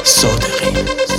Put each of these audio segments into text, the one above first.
صادقی.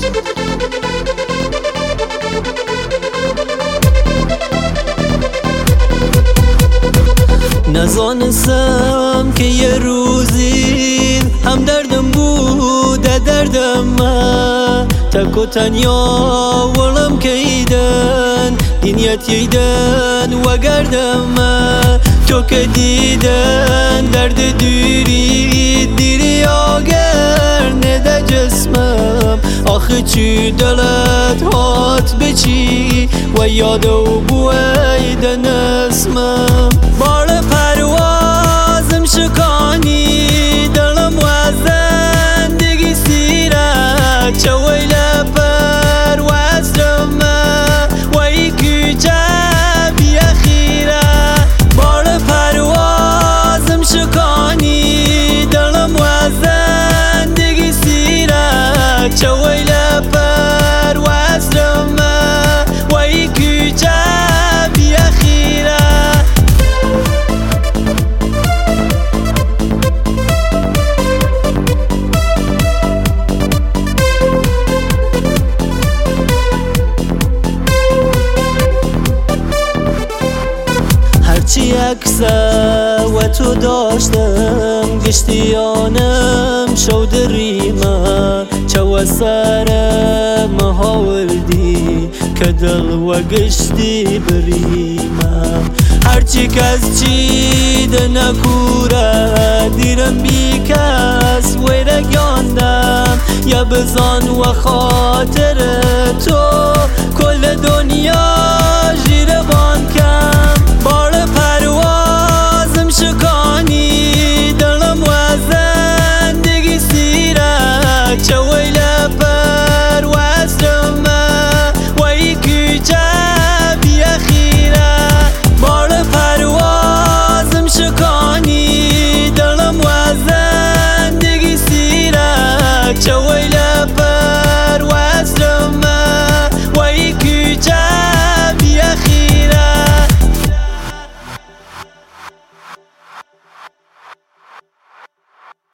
نزانستم که یه روزی هم دردم بوده دردم من، تک و تنیا ولم کیدن دینیت ییدن و گردم من. تو که دیدن درد دیری آگر نده جسمم، آخه چی دلت هات بچی و یاد و بویدن اسمم. بار پروازم شکانی دلم و زندگی سیرک چه ویل پروازم و ای کوچه بی اخیره. بار پروازم شکانی دلم و زندگی سیرک چه ویل پروازم و ای کوچه بی اخیره. هرچی عکسه و تو داشتم گشتیانم شود ریمه چه و سرم هاوردی که دل و گشتی بریمه. هرچی کس چیده نکوره دیرم بی کس ویره گاندم یا بزان و خاطر تو کل دنیا